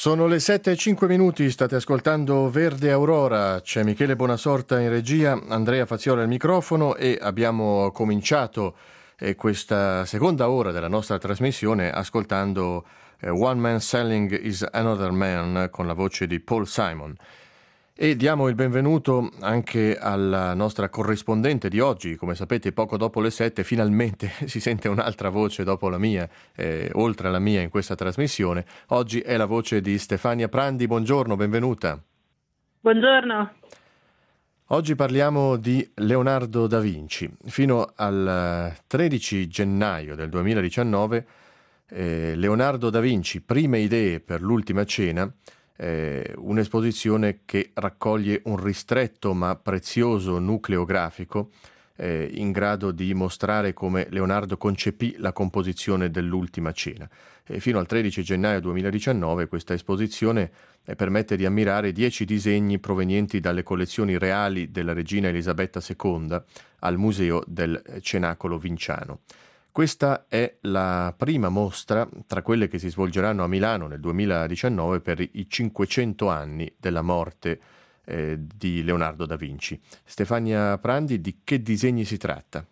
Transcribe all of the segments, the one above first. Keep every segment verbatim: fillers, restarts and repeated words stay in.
Sono le sette e cinque minuti, state ascoltando Verde Aurora, c'è Michele Bonasorta in regia, Andrea Faziola al microfono e abbiamo cominciato eh, questa seconda ora della nostra trasmissione ascoltando eh, One Man Selling is Another Man con la voce di Paul Simon. E diamo il benvenuto anche alla nostra corrispondente di oggi. Come sapete, poco dopo le sette finalmente si sente un'altra voce dopo la mia, eh, oltre alla mia in questa trasmissione. Oggi è la voce di Stefania Prandi. Buongiorno, benvenuta. Buongiorno. Oggi parliamo di Leonardo da Vinci. Fino al tredici gennaio del duemiladiciannove, eh, Leonardo da Vinci, prime idee per l'ultima cena, Eh, un'esposizione che raccoglie un ristretto ma prezioso nucleo grafico eh, in grado di mostrare come Leonardo concepì la composizione dell'ultima cena. E fino al tredici gennaio duemiladiciannove questa esposizione eh, permette di ammirare dieci disegni provenienti dalle collezioni reali della regina Elisabetta seconda al Museo del Cenacolo Vinciano. Questa è la prima mostra tra quelle che si svolgeranno a Milano nel duemiladiciannove per i cinquecento anni della morte eh, di Leonardo da Vinci. Stefania Prandi, di che disegni si tratta?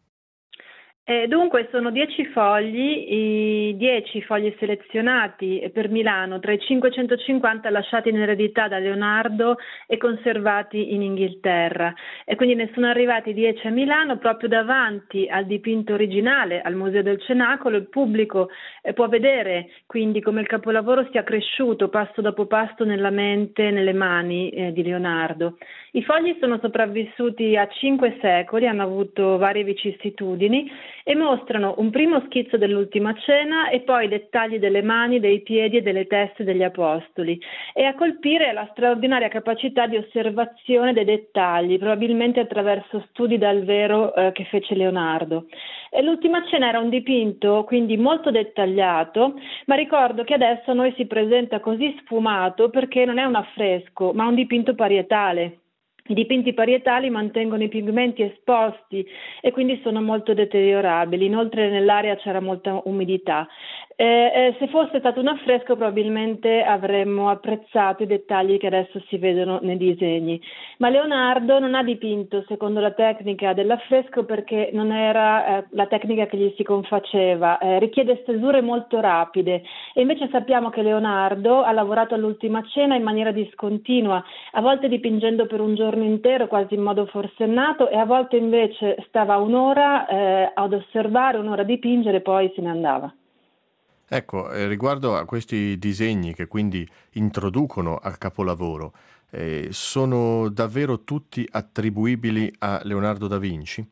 Eh, dunque sono dieci fogli, i dieci fogli selezionati per Milano tra i cinquecentocinquanta lasciati in eredità da Leonardo e conservati in Inghilterra, e quindi ne sono arrivati dieci a Milano proprio davanti al dipinto originale al Museo del Cenacolo. Il pubblico eh, può vedere quindi come il capolavoro sia cresciuto passo dopo passo nella mente e nelle mani eh, di Leonardo. I fogli sono sopravvissuti a cinque secoli, hanno avuto varie vicissitudini e mostrano un primo schizzo dell'ultima cena e poi dettagli delle mani, dei piedi e delle teste degli apostoli, e a colpire la straordinaria capacità di osservazione dei dettagli, probabilmente attraverso studi dal vero eh, che fece Leonardo. E l'ultima cena era un dipinto quindi molto dettagliato, ma ricordo che adesso a noi si presenta così sfumato perché non è un affresco, ma un dipinto parietale. I dipinti parietali mantengono i pigmenti esposti e quindi sono molto deteriorabili. Inoltre nell'aria c'era molta umidità. Eh, eh, se fosse stato un affresco probabilmente avremmo apprezzato i dettagli che adesso si vedono nei disegni. Ma Leonardo non ha dipinto secondo la tecnica dell'affresco perché non era eh, la tecnica che gli si confaceva. Eh, richiede stesure molto rapide e invece sappiamo che Leonardo ha lavorato all'ultima cena in maniera discontinua, a volte dipingendo per un giorno intero quasi in modo forsennato, e a volte invece stava un'ora eh, ad osservare, un'ora a dipingere e poi se ne andava. Ecco, eh, riguardo a questi disegni che quindi introducono al capolavoro, eh, sono davvero tutti attribuibili a Leonardo da Vinci?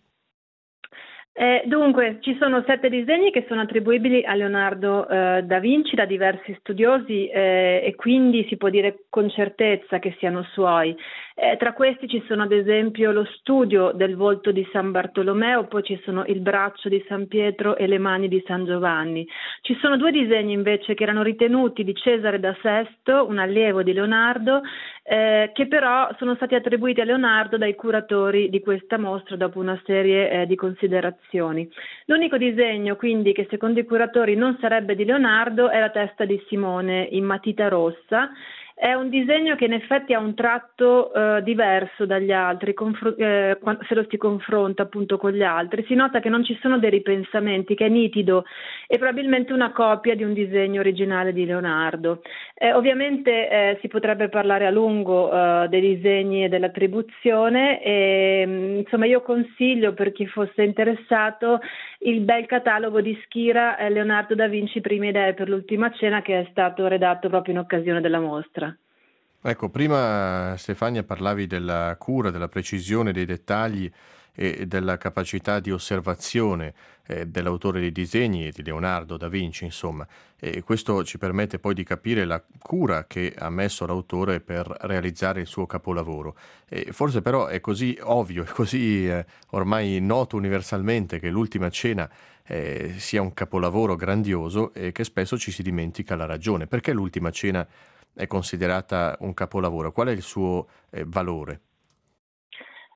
Eh, dunque, ci sono sette disegni che sono attribuibili a Leonardo eh, da Vinci da diversi studiosi eh, e quindi si può dire con certezza che siano suoi. Eh, tra questi ci sono ad esempio lo studio del volto di San Bartolomeo, poi ci sono il braccio di San Pietro e le mani di San Giovanni. Ci sono due disegni invece che erano ritenuti di Cesare da Sesto, un allievo di Leonardo, eh, che però sono stati attribuiti a Leonardo dai curatori di questa mostra dopo una serie eh, di considerazioni. L'unico disegno quindi che secondo i curatori non sarebbe di Leonardo è la testa di Simone in matita rossa. È un disegno che in effetti ha un tratto eh, diverso dagli altri, confr- eh, se lo si confronta appunto con gli altri. Si nota che non ci sono dei ripensamenti, che è nitido e probabilmente una copia di un disegno originale di Leonardo. Eh, ovviamente eh, si potrebbe parlare a lungo eh, dei disegni e dell'attribuzione e insomma io consiglio per chi fosse interessato il bel catalogo di Schira eh, Leonardo da Vinci prime idee per l'ultima cena, che è stato redatto proprio in occasione della mostra. Ecco, prima Stefania parlavi della cura, della precisione dei dettagli e della capacità di osservazione eh, dell'autore dei disegni, di Leonardo da Vinci, insomma. E questo ci permette poi di capire la cura che ha messo l'autore per realizzare il suo capolavoro. E forse però è così ovvio, è così eh, ormai noto universalmente che l'ultima cena eh, sia un capolavoro grandioso e che spesso ci si dimentica la ragione. Perché l'ultima cena è considerata un capolavoro? Qual è il suo eh, valore? Ci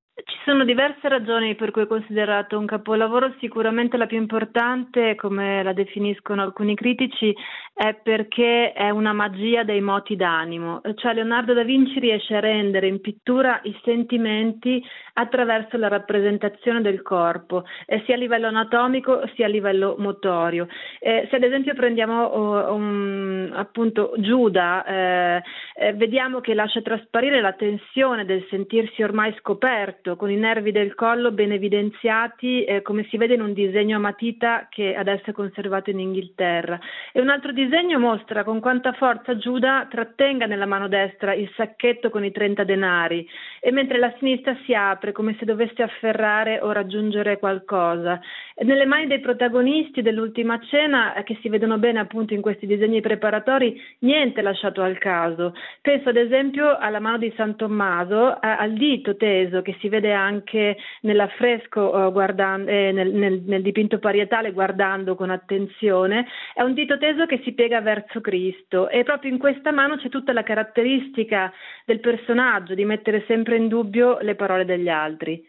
sono diverse ragioni per cui è considerato un capolavoro. Sicuramente la più importante, come la definiscono alcuni critici, è perché è una magia dei moti d'animo. Cioè Leonardo da Vinci riesce a rendere in pittura i sentimenti attraverso la rappresentazione del corpo, eh, sia a livello anatomico sia a livello motorio. Eh, se ad esempio prendiamo oh, um, appunto Giuda, eh, eh, vediamo che lascia trasparire la tensione del sentirsi ormai scoperto, con i nervi del collo ben evidenziati, eh, come si vede in un disegno a matita che adesso è conservato in Inghilterra. E un altro disegno mostra con quanta forza Giuda trattenga nella mano destra il sacchetto con i trenta denari, e mentre la sinistra si apre come se dovesse afferrare o raggiungere qualcosa. Nelle mani dei protagonisti dell'Ultima Cena, eh, che si vedono bene appunto in questi disegni preparatori, niente è lasciato al caso. Penso ad esempio alla mano di San Tommaso, eh, al dito teso che si vede anche nell'affresco, eh, guardando, eh, nel, nel, nel dipinto parietale, guardando con attenzione. È un dito teso che si piega verso Cristo, e proprio in questa mano c'è tutta la caratteristica del personaggio di mettere sempre in dubbio le parole degli altri.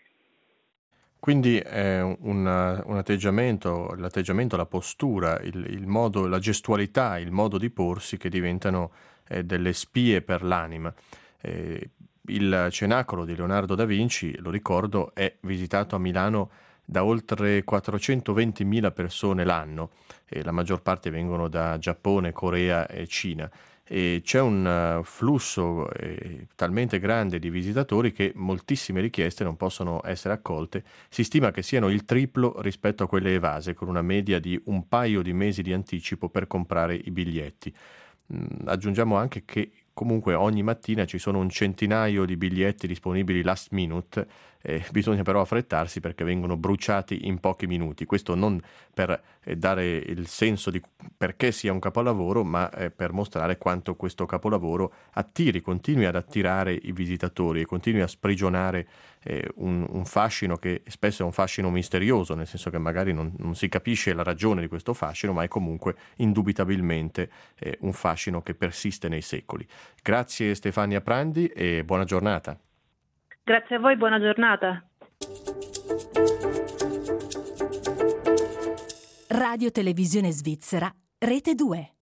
Quindi è un, un atteggiamento, l'atteggiamento, la postura, il, il modo, la gestualità, il modo di porsi che diventano eh, delle spie per l'anima. Eh, il Cenacolo di Leonardo da Vinci, lo ricordo, è visitato a Milano da oltre quattrocentoventimila persone l'anno, e la maggior parte vengono da Giappone, Corea e Cina. E c'è un uh, flusso eh, talmente grande di visitatori che moltissime richieste non possono essere accolte. Si stima che siano il triplo rispetto a quelle evase, con una media di un paio di mesi di anticipo per comprare i biglietti. Mm, aggiungiamo anche che comunque ogni mattina ci sono un centinaio di biglietti disponibili last minute, eh, bisogna però affrettarsi perché vengono bruciati in pochi minuti. Questo non per eh, dare il senso di perché sia un capolavoro, ma eh, per mostrare quanto questo capolavoro attiri, continui ad attirare i visitatori e continui a sprigionare eh, un, un fascino che spesso è un fascino misterioso, nel senso che magari non, non si capisce la ragione di questo fascino, ma è comunque indubitabilmente eh, un fascino che persiste nei secoli. Grazie Stefania Prandi e buona giornata. Grazie a voi, buona giornata. Radio Televisione Svizzera, Rete due.